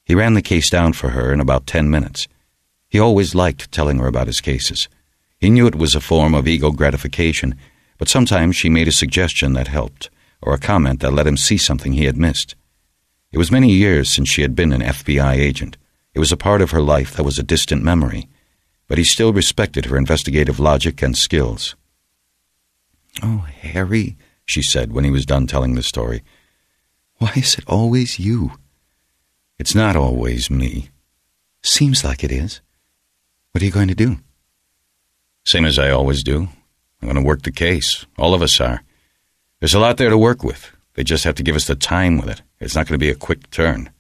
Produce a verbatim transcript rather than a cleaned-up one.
He ran the case down for her in about ten minutes. He always liked telling her about his cases. He knew it was a form of ego gratification, but sometimes she made a suggestion that helped, or a comment that let him see something he had missed. It was many years since she had been an F B I agent. It was a part of her life that was a distant memory, but he still respected her investigative logic and skills. "Oh, Harry," she said when he was done telling the story, "why is it always you?" "It's not always me." "Seems like it is. What are you going to do?" "Same as I always do. I'm going to work the case. All of us are. There's a lot there to work with. They just have to give us the time with it. It's not going to be a quick turn."